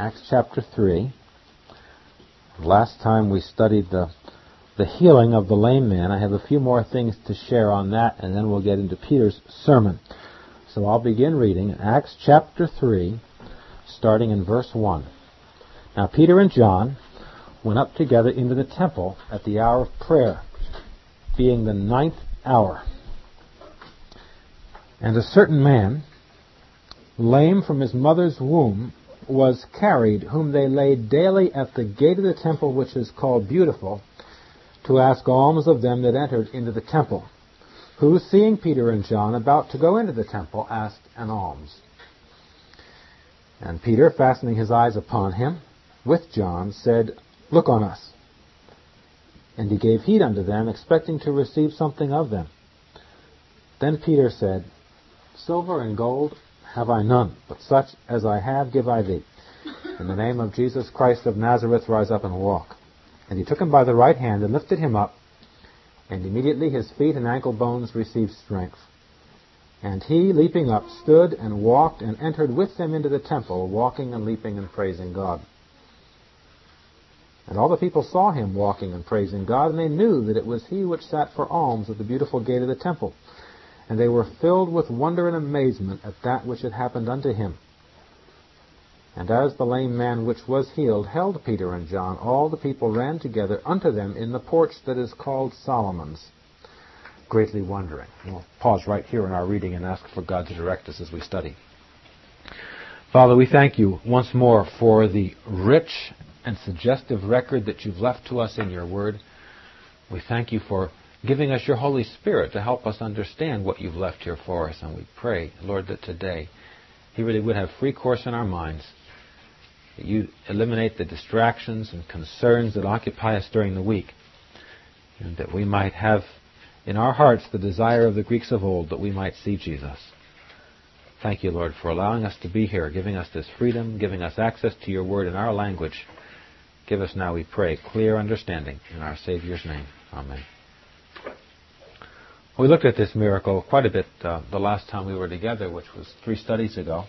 Acts chapter 3. Last time we studied the healing of the lame man. I have a few more things to share on that, and then we'll get into Peter's sermon. So I'll begin reading Acts chapter 3, starting in verse 1. Now Peter and John went up together into the temple at the hour of prayer, being the 9th hour. And a certain man, lame from his mother's womb, was carried, whom they laid daily at the gate of the temple, which is called Beautiful, to ask alms of them that entered into the temple, who, seeing Peter and John about to go into the temple, asked an alms. And Peter, fastening his eyes upon him, with John, said, Look on us. And he gave heed unto them, expecting to receive something of them. Then Peter said, Silver and gold have I none, but such as I have give I thee. In the name of Jesus Christ of Nazareth, rise up and walk. And he took him by the right hand and lifted him up, and immediately his feet and ankle bones received strength. And he, leaping up, stood and walked and entered with them into the temple, walking and leaping and praising God. And all the people saw him walking and praising God, and they knew that it was he which sat for alms at the beautiful gate of the temple. And they were filled with wonder and amazement at that which had happened unto him. And as the lame man which was healed held Peter and John, all the people ran together unto them in the porch that is called Solomon's, greatly wondering. We'll pause right here in our reading and ask for God to direct us as we study. Father, we thank you once more for the rich and suggestive record that you've left to us in your word. We thank you for giving us your Holy Spirit to help us understand what you've left here for us. And we pray, Lord, that today he really would have free course in our minds, that you eliminate the distractions and concerns that occupy us during the week, and that we might have in our hearts the desire of the Greeks of old, that we might see Jesus. Thank you, Lord, for allowing us to be here, giving us this freedom, giving us access to your word in our language. Give us now, we pray, clear understanding in our Savior's name. Amen. We looked at this miracle quite a bit the last time we were together, which was 3 studies ago.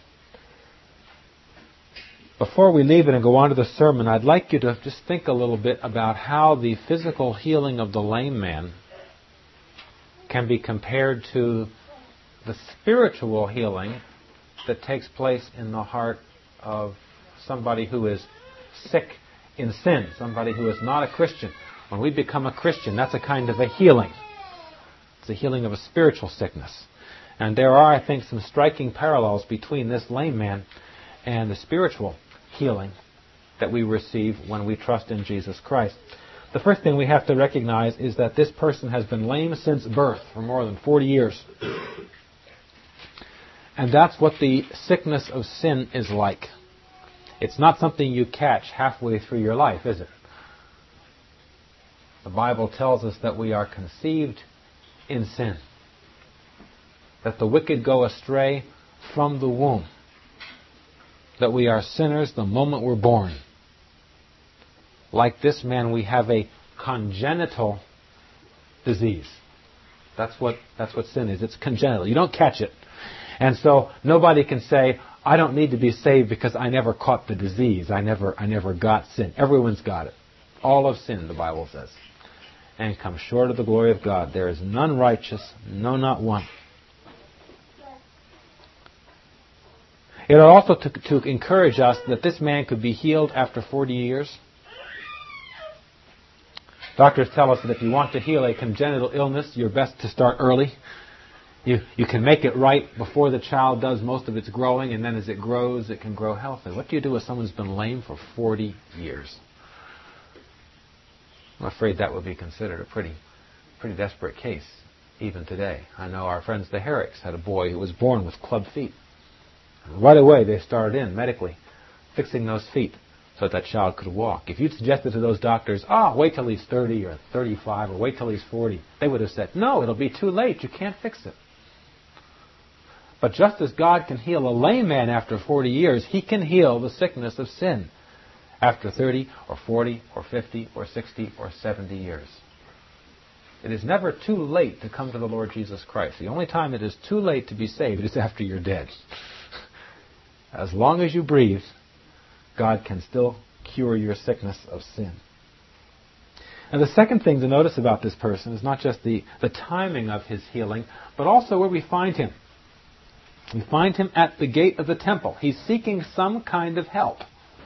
Before we leave it and go on to the sermon, I'd like you to just think a little bit about how the physical healing of the lame man can be compared to the spiritual healing that takes place in the heart of somebody who is sick in sin, somebody who is not a Christian. When we become a Christian, that's a kind of a healing. It's a healing of a spiritual sickness. And there are, I think, some striking parallels between this lame man and the spiritual healing that we receive when we trust in Jesus Christ. The first thing we have to recognize is that this person has been lame since birth for more than 40 years. And that's what the sickness of sin is like. It's not something you catch halfway through your life, is it? The Bible tells us that we are conceived in sin, that the wicked go astray from the womb, that we are sinners the moment we're born. Like this man, we have a congenital disease. That's what sin is. It's congenital. You don't catch it. And so nobody can say, I don't need to be saved because I never caught the disease. I never got sin. Everyone's got it. All have sinned, the Bible says, and come short of the glory of God. There is none righteous, no, not one. It ought also to encourage us that this man could be healed after 40 years. Doctors tell us that if you want to heal a congenital illness, you're best to start early. You can make it right before the child does most of its growing, and then as it grows, it can grow healthy. What do you do with someone who's been lame for 40 years? I'm afraid that would be considered a pretty desperate case, even today. I know our friends the Herricks had a boy who was born with club feet. Right away they started in, medically, fixing those feet so that child could walk. If you'd suggested to those doctors, wait till he's 30 or 35 or wait till he's 40, they would have said, no, it'll be too late, you can't fix it. But just as God can heal a lame man after 40 years, he can heal the sickness of sin after 30 or 40 or 50 or 60 or 70 years. It is never too late to come to the Lord Jesus Christ. The only time it is too late to be saved is after you're dead. As long as you breathe, God can still cure your sickness of sin. And the second thing to notice about this person is not just the timing of his healing, but also where we find him. We find him at the gate of the temple. He's seeking some kind of help.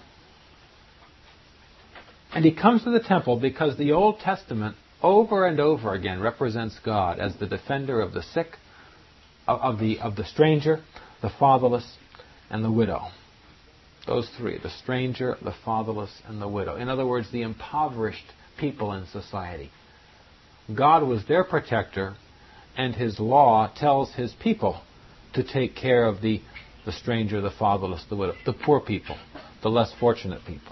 And he comes to the temple because the Old Testament over and over again represents God as the defender of the sick, of the stranger, the fatherless, and the widow. Those three, the stranger, the fatherless, and the widow. In other words, the impoverished people in society. God was their protector, and His law tells His people to take care of the stranger, the fatherless, the widow, the poor people, the less fortunate people.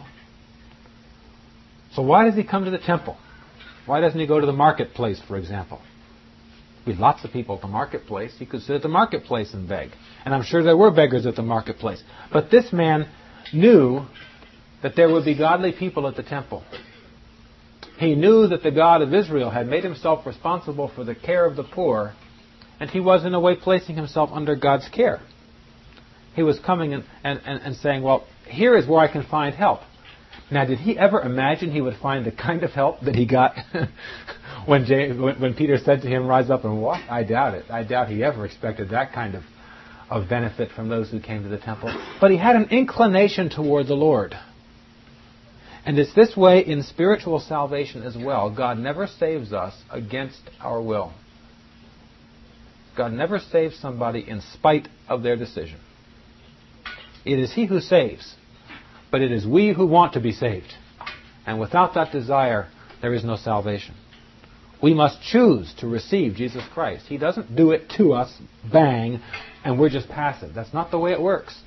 So why does He come to the temple? Why doesn't He go to the marketplace, for example? There'd be lots of people at the marketplace. He could sit at the marketplace and beg. And I'm sure there were beggars at the marketplace. But this man knew that there would be godly people at the temple. He knew that the God of Israel had made Himself responsible for the care of the poor, and he was in a way placing himself under God's care. He was coming and saying, well, here is where I can find help. Now, did he ever imagine he would find the kind of help that he got when Peter said to him, rise up and walk? I doubt it. I doubt he ever expected that kind of benefit from those who came to the temple. But he had an inclination toward the Lord. And it's this way in spiritual salvation as well. God never saves us against our will. God never saves somebody in spite of their decision. It is He who saves, but it is we who want to be saved. And without that desire, there is no salvation. We must choose to receive Jesus Christ. He doesn't do it to us, bang, and we're just passive. That's not the way it works.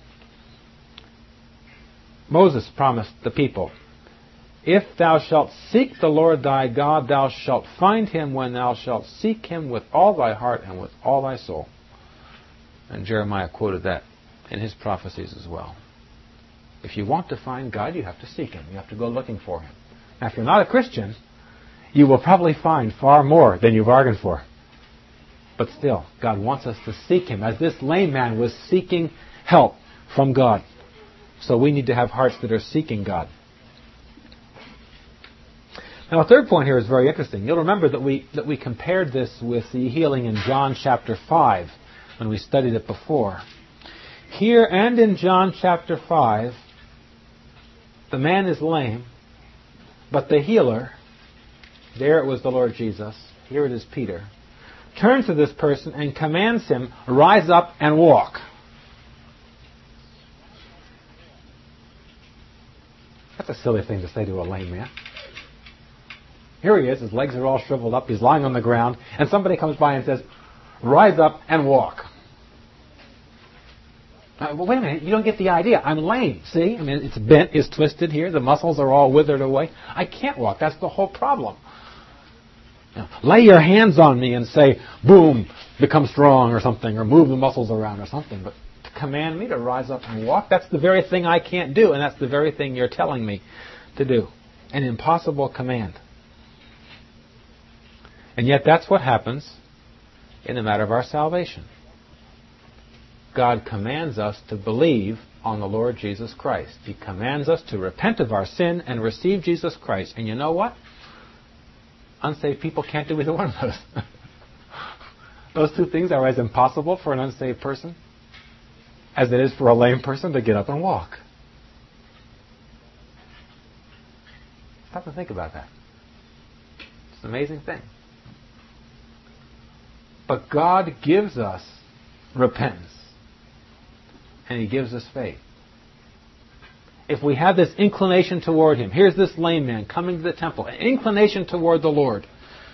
Moses promised the people, if thou shalt seek the Lord thy God, thou shalt find Him when thou shalt seek Him with all thy heart and with all thy soul. And Jeremiah quoted that in his prophecies as well. If you want to find God, you have to seek Him. You have to go looking for Him. Now, if you're not a Christian, you will probably find far more than you bargained for. But still, God wants us to seek Him, as this lame man was seeking help from God. So we need to have hearts that are seeking God. Now, a third point here is very interesting. You'll remember that we compared this with the healing in John chapter 5 when we studied it before. Here and in John chapter 5, the man is lame, but the healer, there it was the Lord Jesus, here it is Peter, turns to this person and commands him, rise up and walk. That's a silly thing to say to a lame man. Here he is, his legs are all shriveled up, he's lying on the ground, and somebody comes by and says, rise up and walk. Well, wait a minute, you don't get the idea. I'm lame, see? I mean, it's bent, it's twisted here, the muscles are all withered away. I can't walk, that's the whole problem. Now, lay your hands on me and say, boom, become strong or something, or move the muscles around or something. But to command me to rise up and walk, that's the very thing I can't do, and that's the very thing you're telling me to do. An impossible command. And yet that's what happens in the matter of our salvation. God commands us to believe on the Lord Jesus Christ. He commands us to repent of our sin and receive Jesus Christ. And you know what? Unsaved people can't do either one of those. Those two things are as impossible for an unsaved person as it is for a lame person to get up and walk. Stop and think about that. It's an amazing thing. But God gives us repentance. And He gives us faith. If we have this inclination toward Him, here's this lame man coming to the temple, an inclination toward the Lord.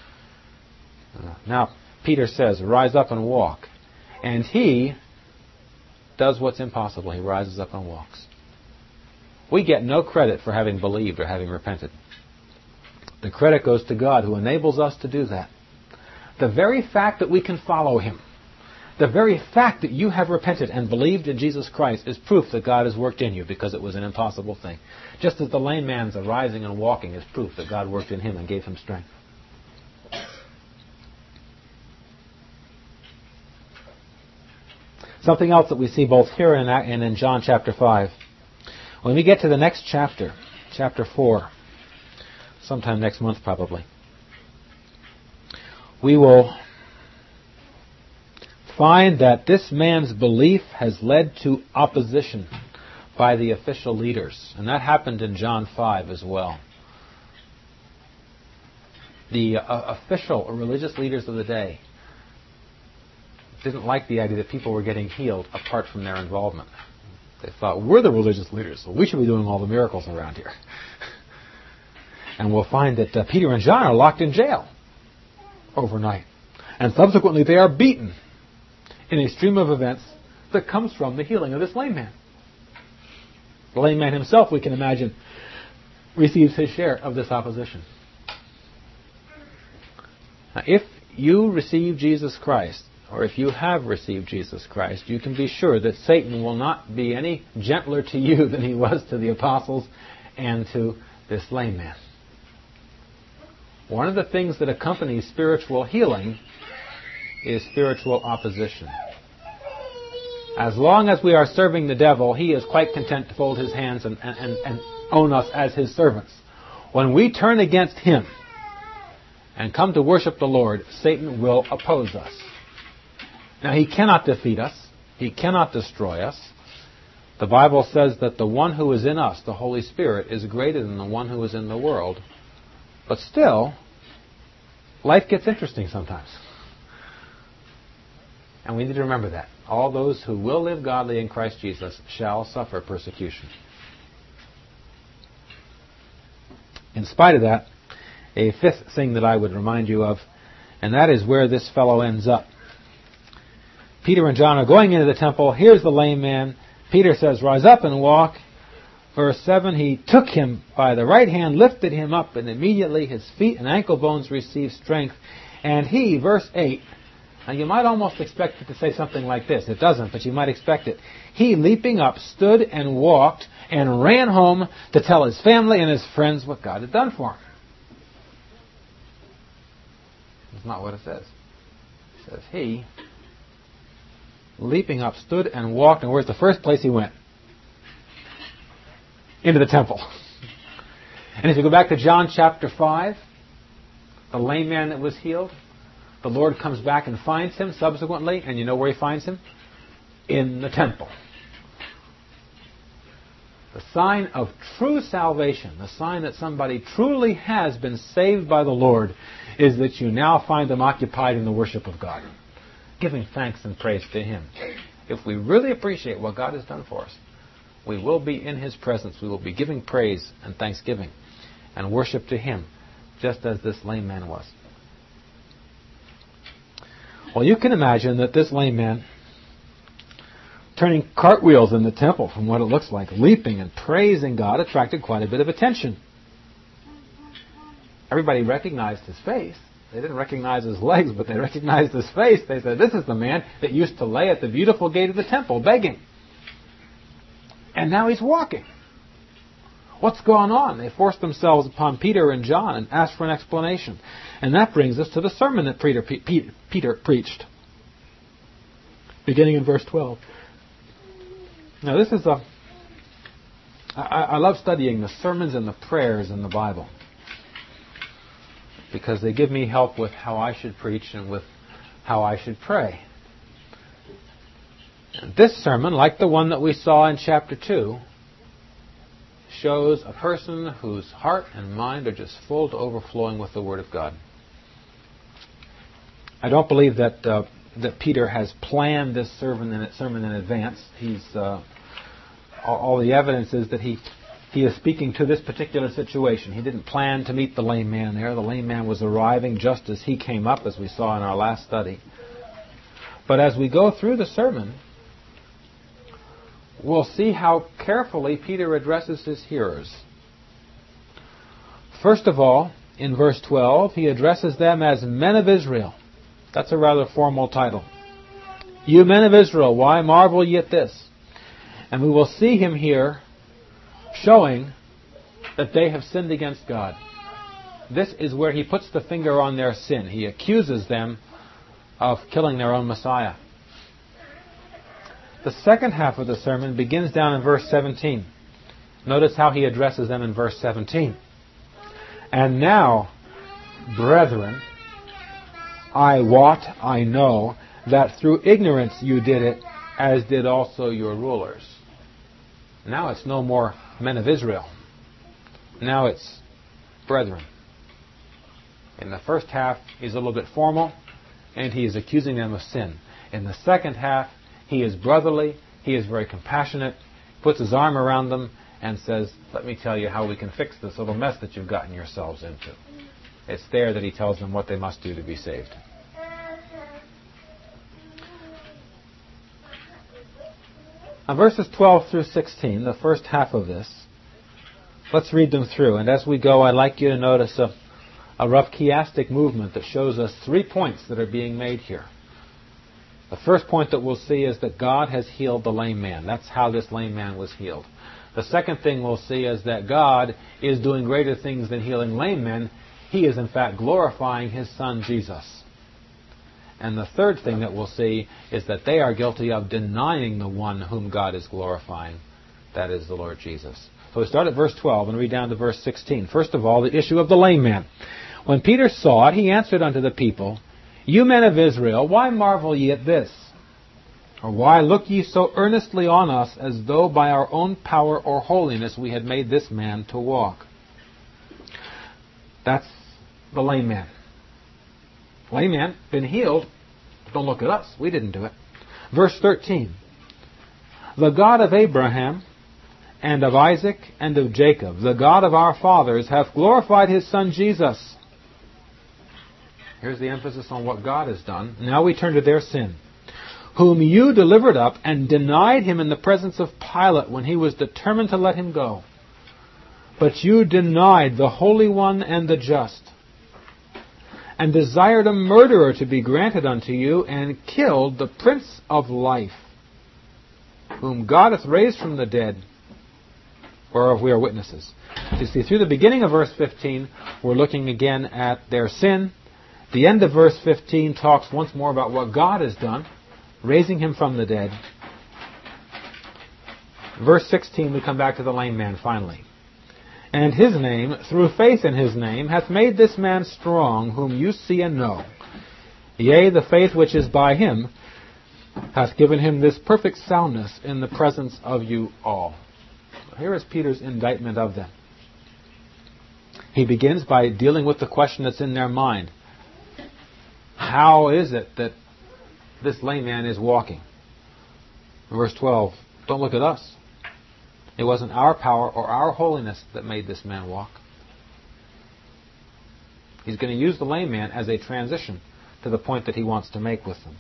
Now, Peter says, rise up and walk. And he does what's impossible. He rises up and walks. We get no credit for having believed or having repented. The credit goes to God, who enables us to do that. The very fact that we can follow Him, the very fact that you have repented and believed in Jesus Christ is proof that God has worked in you, because it was an impossible thing. Just as the lame man's arising and walking is proof that God worked in him and gave him strength. Something else that we see both here and in John chapter 5. When we get to the next chapter, chapter 4, sometime next month probably, we will find that this man's belief has led to opposition by the official leaders. And that happened in John 5 as well. The official or religious leaders of the day didn't like the idea that people were getting healed apart from their involvement. They thought, we're the religious leaders, so we should be doing all the miracles around here. And we'll find that Peter and John are locked in jail overnight. And subsequently they are beaten in a stream of events that comes from the healing of this lame man. The lame man himself, we can imagine, receives his share of this opposition. Now, if you receive Jesus Christ, or if you have received Jesus Christ, you can be sure that Satan will not be any gentler to you than he was to the apostles and to this lame man. One of the things that accompanies spiritual healing is spiritual opposition. As long as we are serving the devil, he is quite content to fold his hands and own us as his servants. When we turn against him and come to worship the Lord, Satan will oppose us. Now, he cannot defeat us. He cannot destroy us. The Bible says that the one who is in us, the Holy Spirit, is greater than the one who is in the world. But still, life gets interesting sometimes. And we need to remember that. All those who will live godly in Christ Jesus shall suffer persecution. In spite of that, a fifth thing that I would remind you of, and that is where this fellow ends up. Peter and John are going into the temple. Here's the lame man. Peter says, rise up and walk. Verse 7, he took him by the right hand, lifted him up, and immediately his feet and ankle bones received strength. And he, verse 8, now you might almost expect it to say something like this. It doesn't, but you might expect it. He, leaping up, stood and walked and ran home to tell his family and his friends what God had done for him. That's not what it says. It says he, leaping up, stood and walked. And where's the first place he went? Into the temple. And if you go back to John chapter 5, the lame man that was healed, the Lord comes back and finds him subsequently. And you know where he finds him? In the temple. The sign of true salvation, the sign that somebody truly has been saved by the Lord, is that you now find them occupied in the worship of God, giving thanks and praise to Him. If we really appreciate what God has done for us, we will be in His presence. We will be giving praise and thanksgiving and worship to Him, just as this lame man was. Well, you can imagine that this lame man, turning cartwheels in the temple from what it looks like, leaping and praising God, attracted quite a bit of attention. Everybody recognized his face. They didn't recognize his legs, but they recognized his face. They said, this is the man that used to lay at the beautiful gate of the temple begging. And now he's walking. What's going on? They forced themselves upon Peter and John and asked for an explanation. And that brings us to the sermon that Peter preached, beginning in verse 12. Now this is I love studying the sermons and the prayers in the Bible, because they give me help with how I should preach and with how I should pray. And this sermon, like the one that we saw in chapter 2, shows a person whose heart and mind are just full to overflowing with the Word of God. I don't believe that Peter has planned this sermon in advance. All the evidence is that he is speaking to this particular situation. He didn't plan to meet the lame man there. The lame man was arriving just as he came up, as we saw in our last study. But as we go through the sermon, we'll see how carefully Peter addresses his hearers. First of all, in verse 12, he addresses them as men of Israel. That's a rather formal title. You men of Israel, why marvel ye at this? And we will see him here showing that they have sinned against God. This is where he puts the finger on their sin. He accuses them of killing their own Messiah. The second half of the sermon begins down in verse 17. Notice how he addresses them in verse 17. And now, brethren, I wot, I know, that through ignorance you did it, as did also your rulers. Now it's no more men of Israel. Now it's brethren. In the first half, he's a little bit formal, and he is accusing them of sin. In the second half, he is brotherly, he is very compassionate, puts his arm around them, and says, let me tell you how we can fix this little mess that you've gotten yourselves into. It's there that he tells them what they must do to be saved. Now, verses 12 through 16, the first half of this, let's read them through. And as we go, I'd like you to notice a rough chiastic movement that shows us 3 points that are being made here. The first point that we'll see is that God has healed the lame man. That's how this lame man was healed. The second thing we'll see is that God is doing greater things than healing lame men. He is, in fact, glorifying His Son, Jesus. And the third thing that we'll see is that they are guilty of denying the one whom God is glorifying. That is the Lord Jesus. So we start at verse 12 and read down to verse 16. First of all, the issue of the lame man. When Peter saw it, he answered unto the people, You men of Israel, why marvel ye at this? Or why look ye so earnestly on us, as though by our own power or holiness we had made this man to walk? That's the lame man. Lame man, been healed. Don't look at us. We didn't do it. Verse 13. The God of Abraham and of Isaac and of Jacob, the God of our fathers, hath glorified His Son Jesus. Here's the emphasis on what God has done. Now we turn to their sin. Whom you delivered up and denied Him in the presence of Pilate when he was determined to let Him go. But you denied the Holy One and the just, and desired a murderer to be granted unto you, and killed the Prince of Life, whom God hath raised from the dead, whereof we are witnesses. You see, through the beginning of verse 15, we're looking again at their sin. The end of verse 15 talks once more about what God has done, raising Him from the dead. Verse 16, we come back to the lame man finally. And His name, through faith in His name, hath made this man strong, whom you see and know. Yea, the faith which is by Him hath given him this perfect soundness in the presence of you all. Here is Peter's indictment of them. He begins by dealing with the question that's in their mind. How is it that this lame man is walking? Verse 12, don't look at us. It wasn't our power or our holiness that made this man walk. He's going to use the lame man as a transition to the point that he wants to make with them.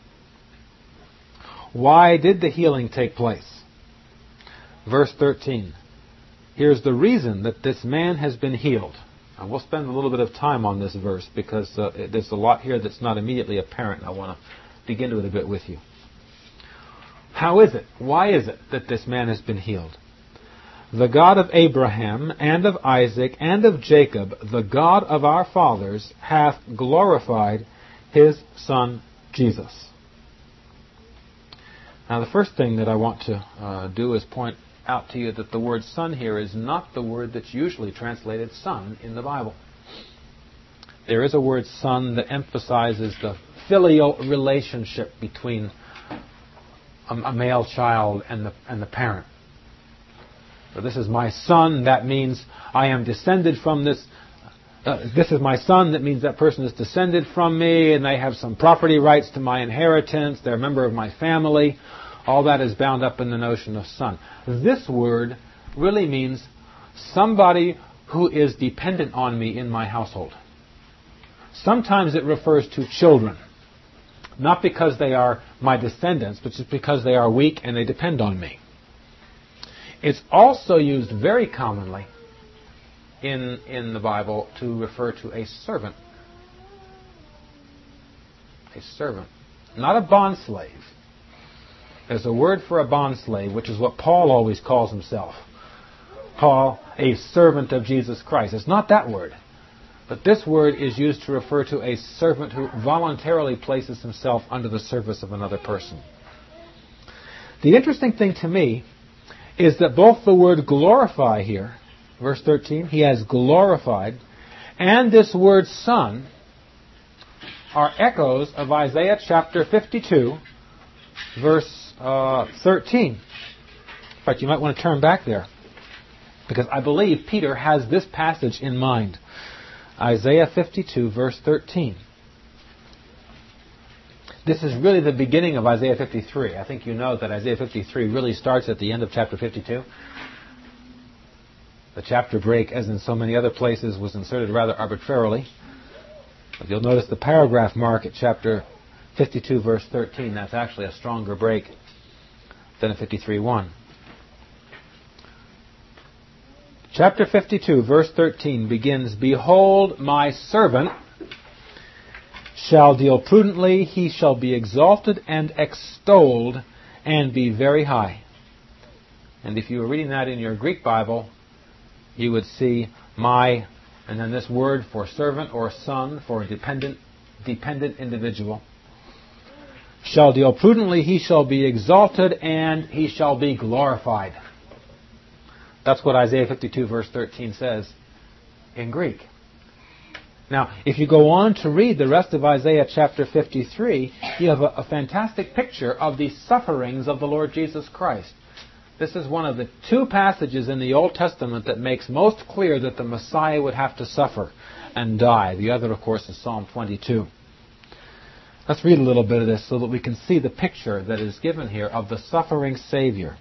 Why did the healing take place? Verse 13. Here's the reason that this man has been healed. And we'll spend a little bit of time on this verse because there's a lot here that's not immediately apparent. I want to dig into it a bit with you. How is it? Why is it that this man has been healed? The God of Abraham and of Isaac and of Jacob, the God of our fathers, hath glorified His Son Jesus. Now the first thing that I want to do is point out to you that the word son here is not the word that's usually translated son in the Bible. There is a word son that emphasizes the filial relationship between a male child and the parent. So this is my son, that means I am descended from this. This is my son, that means that person is descended from me and they have some property rights to my inheritance, they're a member of my family. All that is bound up in the notion of son. This word really means somebody who is dependent on me in my household. Sometimes it refers to children, not because they are my descendants, but just because they are weak and they depend on me. It's also used very commonly in the Bible to refer to a servant. A servant. Not a bondslave. There's a word for a bondslave, which is what Paul always calls himself. Paul, a servant of Jesus Christ. It's not that word. But this word is used to refer to a servant who voluntarily places himself under the service of another person. The interesting thing to me is that both the word glorify here, verse 13, he has glorified, and this word Son are echoes of Isaiah chapter 52, verse 13. In fact, you might want to turn back there, because I believe Peter has this passage in mind. Isaiah 52, verse 13. This is really the beginning of Isaiah 53. I think you know that Isaiah 53 really starts at the end of chapter 52. The chapter break, as in so many other places, was inserted rather arbitrarily. But you'll notice the paragraph mark at chapter 52, verse 13. That's actually a stronger break than a 53:1. Chapter 52, verse 13 begins, "Behold, my servant shall deal prudently, he shall be exalted and extolled, and be very high." And if you were reading that in your Greek Bible, you would see my, and then this word for servant or son for a dependent individual. Shall deal prudently, he shall be exalted, and he shall be glorified. That's what Isaiah 52 verse 13 says in Greek. Now, if you go on to read the rest of Isaiah chapter 53, you have a fantastic picture of the sufferings of the Lord Jesus Christ. This is one of the two passages in the Old Testament that makes most clear that the Messiah would have to suffer and die. The other, of course, is Psalm 22. Let's read a little bit of this so that we can see the picture that is given here of the suffering Savior.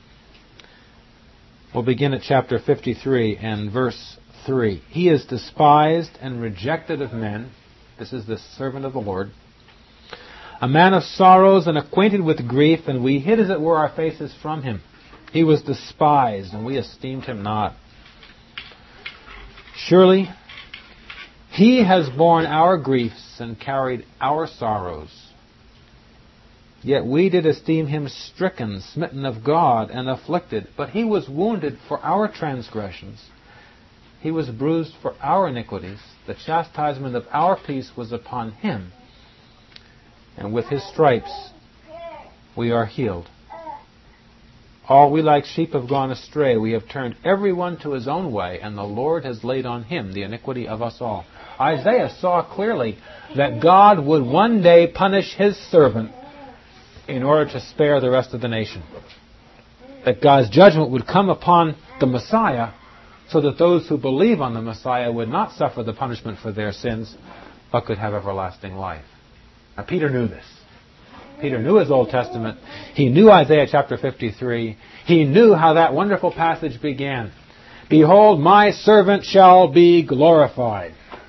We'll begin at chapter 53 and verse 3. "He is despised and rejected of men." This is the servant of the Lord. "A man of sorrows and acquainted with grief, and we hid as it were our faces from him. He was despised, and we esteemed him not. Surely he has borne our griefs and carried our sorrows. Yet we did esteem him stricken, smitten of God, and afflicted. But he was wounded for our transgressions. He was bruised for our iniquities. The chastisement of our peace was upon him. And with his stripes we are healed. All we like sheep have gone astray. We have turned everyone to his own way, and the Lord has laid on him the iniquity of us all." Isaiah saw clearly that God would one day punish his servant in order to spare the rest of the nation. That God's judgment would come upon the Messiah so that those who believe on the Messiah would not suffer the punishment for their sins, but could have everlasting life. Now, Peter knew this. Peter knew his Old Testament. He knew Isaiah chapter 53. He knew how that wonderful passage began. "Behold, my servant shall be glorified."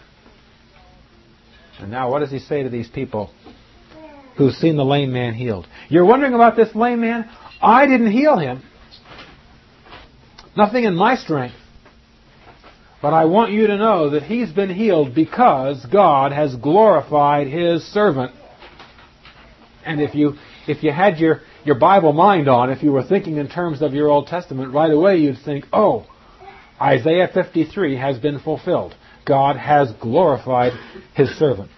And now what does he say to these people who've seen the lame man healed? "You're wondering about this lame man? I didn't heal him. Nothing in my strength. But I want you to know that he's been healed because God has glorified his servant." And if you had your Bible mind on, if you were thinking in terms of your Old Testament, right away you'd think, oh, Isaiah 53 has been fulfilled. God has glorified his servant.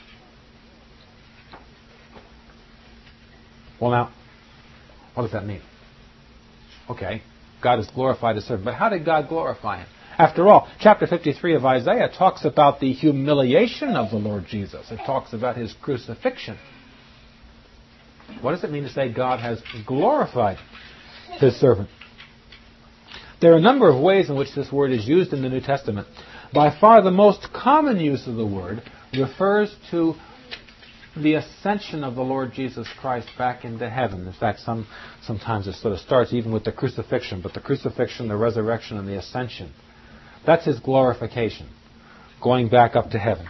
Well, now, what does that mean? Okay, God has glorified his servant. But how did God glorify him? After all, chapter 53 of Isaiah talks about the humiliation of the Lord Jesus. It talks about his crucifixion. What does it mean to say God has glorified his servant? There are a number of ways in which this word is used in the New Testament. By far the most common use of the word refers to the ascension of the Lord Jesus Christ back into heaven. In fact, sometimes it sort of starts even with the crucifixion, but the crucifixion, the resurrection, and the ascension. That's his glorification, going back up to heaven.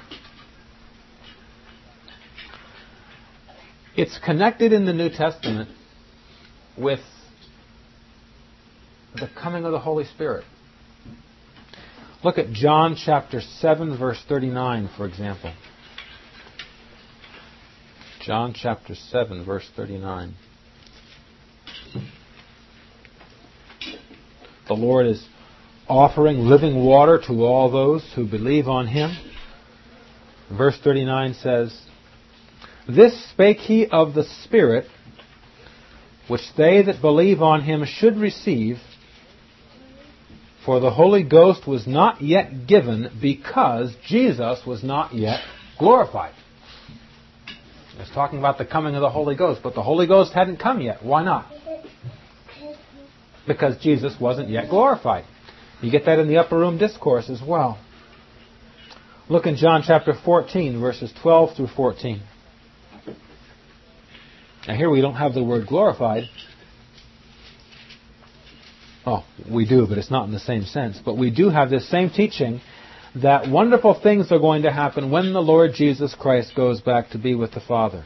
It's connected in the New Testament with the coming of the Holy Spirit. Look at John chapter 7, verse 39, for example. John chapter 7, verse 39. The Lord is offering living water to all those who believe on him. Verse 39 says, "This spake he of the Spirit, which they that believe on him should receive, for the Holy Ghost was not yet given because Jesus was not yet glorified. It's talking about the coming of the Holy Ghost, but the Holy Ghost hadn't come yet. Why not? Because Jesus wasn't yet glorified. You get that in the Upper Room Discourse as well. Look in John chapter 14, verses 12 through 14. Now here we don't have the word glorified. Oh, we do, but it's not in the same sense. But we do have this same teaching that wonderful things are going to happen when the Lord Jesus Christ goes back to be with the Father.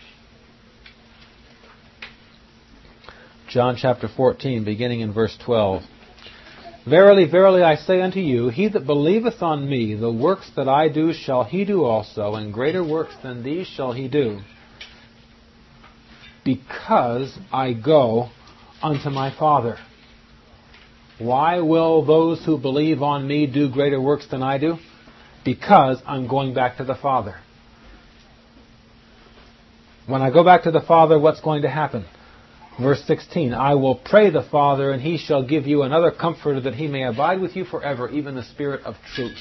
John chapter 14, beginning in verse 12. Verily, verily, I say unto you, he that believeth on me, the works that I do shall he do also, and greater works than these shall he do, because I go unto my Father. Why will those who believe on me do greater works than I do? Because I'm going back to the Father. When I go back to the Father, what's going to happen? Verse 16, I will pray the Father, and he shall give you another comforter, that he may abide with you forever, even the Spirit of truth.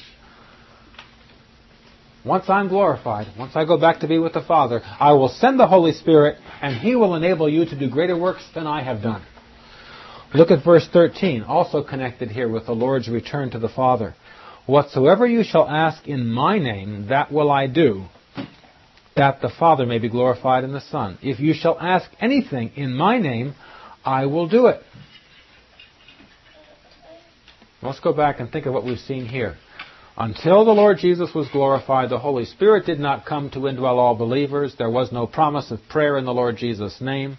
Once I'm glorified, once I go back to be with the Father, I will send the Holy Spirit, and he will enable you to do greater works than I have done. Look at verse 13, also connected here with the Lord's return to the Father. Whatsoever you shall ask in my name, that will I do, that the Father may be glorified in the Son. If you shall ask anything in my name, I will do it. Let's go back and think of what we've seen here. Until the Lord Jesus was glorified, the Holy Spirit did not come to indwell all believers. There was no promise of prayer in the Lord Jesus' name.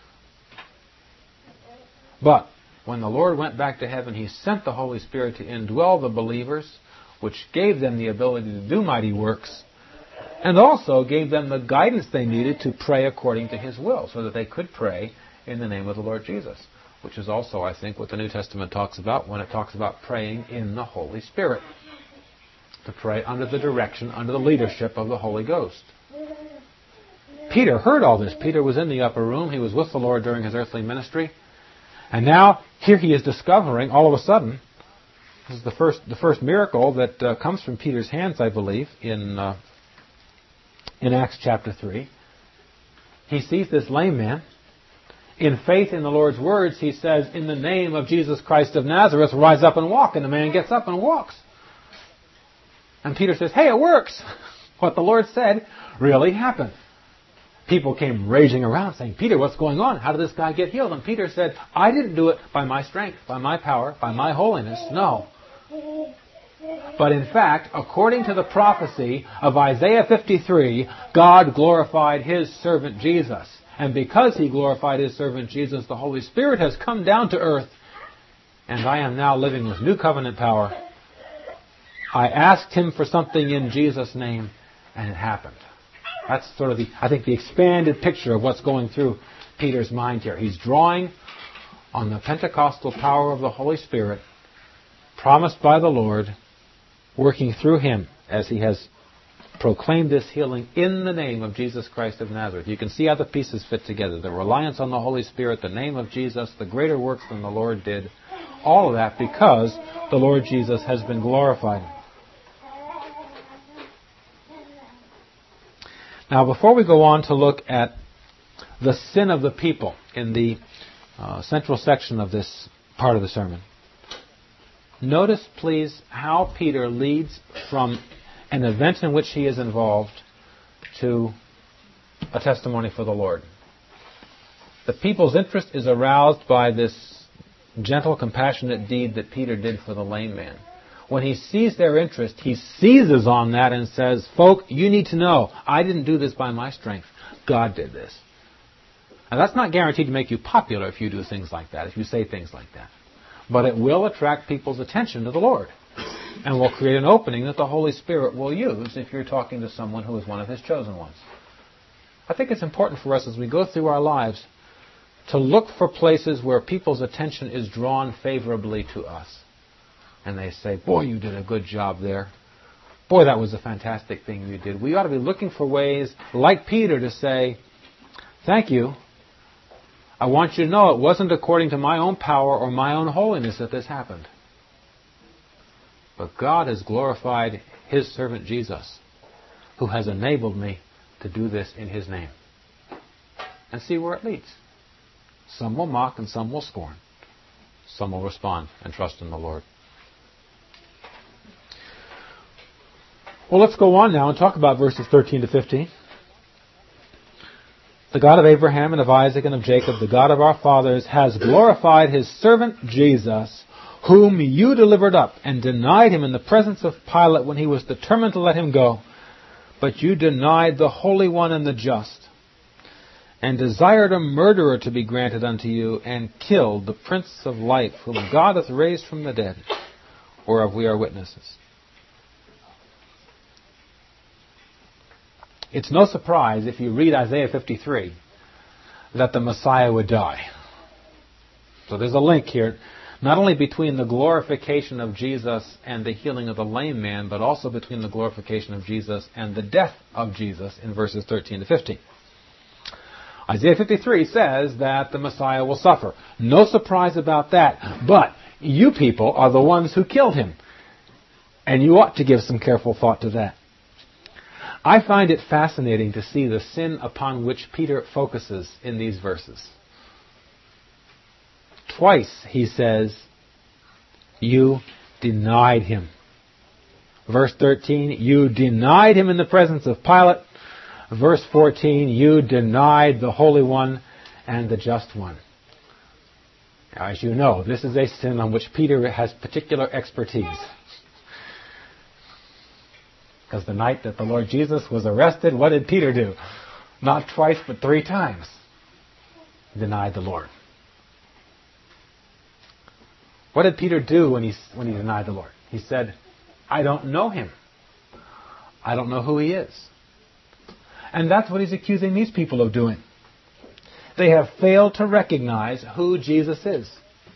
But when the Lord went back to heaven, he sent the Holy Spirit to indwell the believers, which gave them the ability to do mighty works, and also gave them the guidance they needed to pray according to his will, so that they could pray in the name of the Lord Jesus, which is also, I think, what the New Testament talks about when it talks about praying in the Holy Spirit. To pray under the direction, under the leadership of the Holy Ghost. Peter heard all this. Peter was in the upper room. He was with the Lord during his earthly ministry. And now, here he is discovering, all of a sudden, this is the first miracle that comes from Peter's hands, I believe, in Acts chapter 3. He sees this lame man. In faith in the Lord's words, he says, in the name of Jesus Christ of Nazareth, rise up and walk. And the man gets up and walks. And Peter says, hey, it works. What the Lord said really happened. People came raging around saying, Peter, what's going on? How did this guy get healed? And Peter said, I didn't do it by my strength, by my power, by my holiness. No. But in fact, according to the prophecy of Isaiah 53, God glorified his servant Jesus. And because he glorified his servant Jesus, the Holy Spirit has come down to earth, and I am now living with new covenant power. I asked him for something in Jesus' name, and it happened. That's sort of the expanded picture of what's going through Peter's mind here. He's drawing on the Pentecostal power of the Holy Spirit, promised by the Lord, working through him as he has proclaimed this healing in the name of Jesus Christ of Nazareth. You can see how the pieces fit together. The reliance on the Holy Spirit, the name of Jesus, the greater works than the Lord did. All of that because the Lord Jesus has been glorified. Now, before we go on to look at the sin of the people in the central section of this part of the sermon, notice, please, how Peter leads from an event in which he is involved to a testimony for the Lord. The people's interest is aroused by this gentle, compassionate deed that Peter did for the lame man. When he sees their interest, he seizes on that and says, folk, you need to know, I didn't do this by my strength. God did this. Now, that's not guaranteed to make you popular if you do things like that, if you say things like that. But it will attract people's attention to the Lord and will create an opening that the Holy Spirit will use if you're talking to someone who is one of his chosen ones. I think it's important for us as we go through our lives to look for places where people's attention is drawn favorably to us. And they say, boy, you did a good job there. Boy, that was a fantastic thing you did. We ought to be looking for ways, like Peter, to say, thank you. I want you to know it wasn't according to my own power or my own holiness that this happened. But God has glorified His servant Jesus, who has enabled me to do this in His name. And see where it leads. Some will mock and some will scorn. Some will respond and trust in the Lord. Well, let's go on now and talk about verses 13 to 15. The God of Abraham and of Isaac and of Jacob, the God of our fathers, has glorified His servant Jesus, whom you delivered up and denied Him in the presence of Pilate when he was determined to let Him go. But you denied the Holy One and the just, and desired a murderer to be granted unto you, and killed the Prince of Life, whom God hath raised from the dead, whereof we are witnesses. It's no surprise, if you read Isaiah 53, that the Messiah would die. So there's a link here, not only between the glorification of Jesus and the healing of the lame man, but also between the glorification of Jesus and the death of Jesus in verses 13 to 15. Isaiah 53 says that the Messiah will suffer. No surprise about that. But you people are the ones who killed Him. And you ought to give some careful thought to that. I find it fascinating to see the sin upon which Peter focuses in these verses. Twice he says, you denied Him. Verse 13, you denied Him in the presence of Pilate. Verse 14, you denied the Holy One and the Just One. Now, as you know, this is a sin on which Peter has particular expertise. Because the night that the Lord Jesus was arrested, what did Peter do? Not twice, but 3 times. He denied the Lord. What did Peter do when he denied the Lord? He said, I don't know Him. I don't know who He is. And that's what he's accusing these people of doing. They have failed to recognize who Jesus is.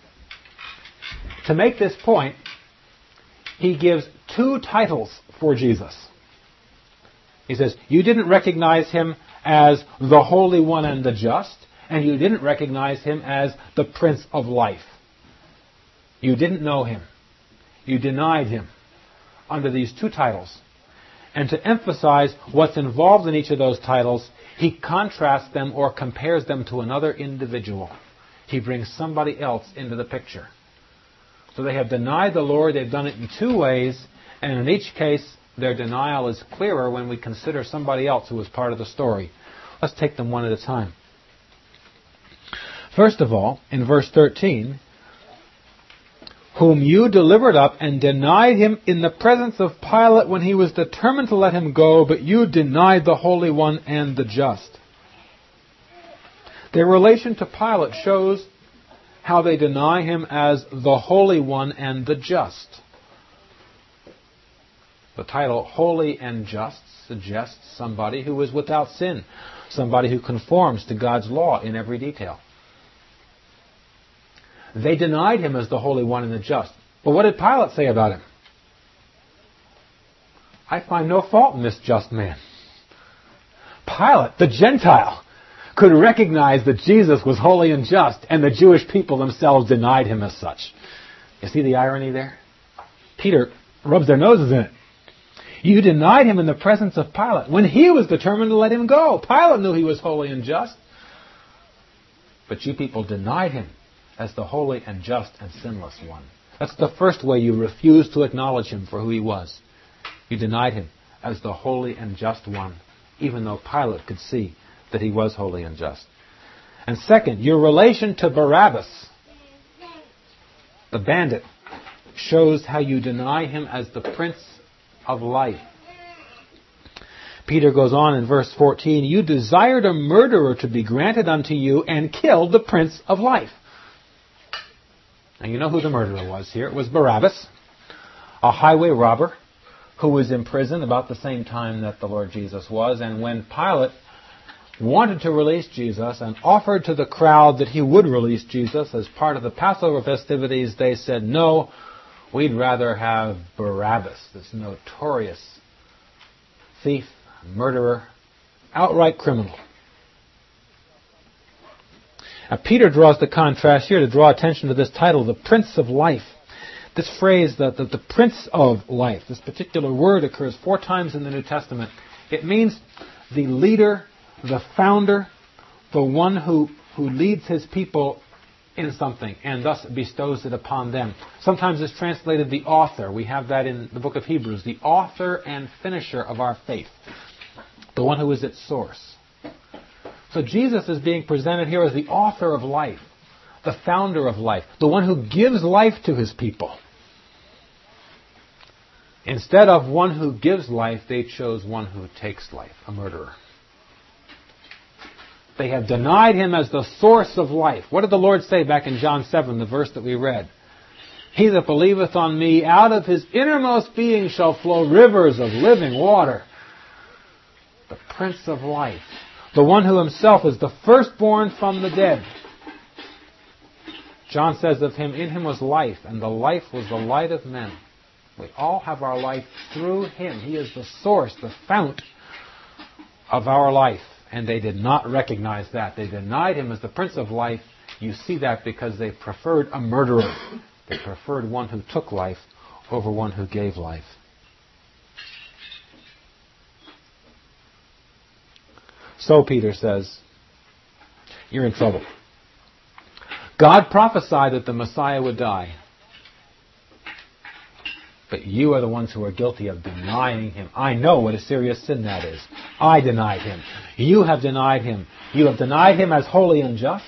To make this point, he gives 2 titles for Jesus. He says, you didn't recognize Him as the Holy One and the Just, and you didn't recognize Him as the Prince of Life. You didn't know Him. You denied Him under these 2 titles. And to emphasize what's involved in each of those titles, he contrasts them or compares them to another individual. He brings somebody else into the picture. So they have denied the Lord. They've done it in 2 ways. And in each case, their denial is clearer when we consider somebody else who was part of the story. Let's take them one at a time. First of all, in verse 13, whom you delivered up and denied Him in the presence of Pilate when he was determined to let Him go, but you denied the Holy One and the Just. Their relation to Pilate shows how they deny Him as the Holy One and the Just. The title Holy and Just suggests somebody who is without sin, somebody who conforms to God's law in every detail. They denied Him as the Holy One and the Just. But what did Pilate say about Him? I find no fault in this just man. Pilate, the Gentile, could recognize that Jesus was holy and just, and the Jewish people themselves denied Him as such. You see the irony there? Peter rubs their noses in it. You denied Him in the presence of Pilate when he was determined to let Him go. Pilate knew He was holy and just. But you people denied Him as the holy and just and sinless one. That's the first way you refused to acknowledge Him for who He was. You denied Him as the holy and just one, even though Pilate could see that He was holy and just. And second, your relation to Barabbas, the bandit, shows how you deny Him as the Prince of Life. Peter goes on in verse 14, you desired a murderer to be granted unto you and killed the Prince of Life. Now you know who the murderer was here. It was Barabbas, a highway robber who was in prison about the same time that the Lord Jesus was. And when Pilate wanted to release Jesus and offered to the crowd that he would release Jesus as part of the Passover festivities, they said, no, we'd rather have Barabbas, this notorious thief, murderer, outright criminal. Peter draws the contrast here to draw attention to this title, the Prince of Life. This phrase, the Prince of Life, this particular word occurs 4 times in the New Testament. It means the leader, the founder, the one who leads his people in something and thus bestows it upon them. Sometimes it's translated the author. We have that in the book of Hebrews, the author and finisher of our faith, the one who is its source. So Jesus is being presented here as the author of life, the founder of life, the one who gives life to his people. Instead of one who gives life, they chose one who takes life, a murderer. They have denied him as the source of life. What did the Lord say back in John 7, the verse that we read? He that believeth on me, out of his innermost being shall flow rivers of living water. The Prince of Life. The one who himself is the firstborn from the dead. John says of him, in him was life, and the life was the light of men. We all have our life through him. He is the source, the fount of our life. And they did not recognize that. They denied him as the Prince of Life. You see that because they preferred a murderer. They preferred one who took life over one who gave life. So, Peter says, you're in trouble. God prophesied that the Messiah would die. But you are the ones who are guilty of denying him. I know what a serious sin that is. I denied him. You have denied him. You have denied him as holy and just.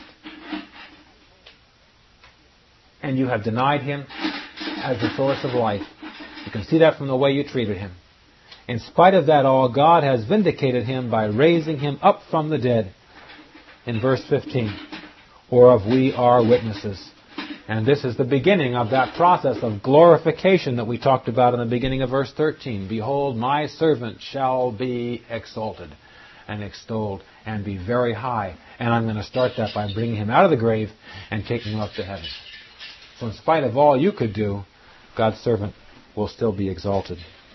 And you have denied him as the source of life. You can see that from the way you treated him. In spite of that all, God has vindicated him by raising him up from the dead. In verse 15, whereof we are witnesses. And this is the beginning of that process of glorification that we talked about in the beginning of verse 13. Behold, my servant shall be exalted and extolled and be very high. And I'm going to start that by bringing him out of the grave and taking him up to heaven. So in spite of all you could do, God's servant will still be exalted.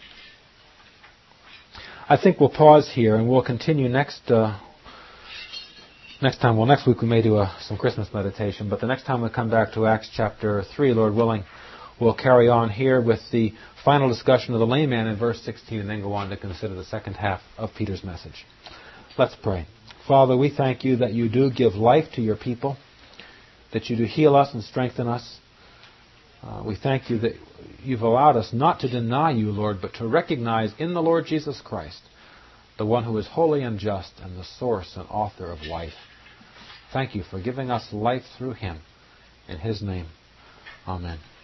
I think we'll pause here and we'll continue next time. Well, next week we may do some Christmas meditation, but the next time we come back to Acts chapter 3, Lord willing, we'll carry on here with the final discussion of the lame man in verse 16 and then go on to consider the second half of Peter's message. Let's pray. Father, we thank you that you do give life to your people, that you do heal us and strengthen us. We thank you that you've allowed us not to deny you, Lord, but to recognize in the Lord Jesus Christ the one who is holy and just and the source and author of life. Thank you for giving us life through him. In his name, amen.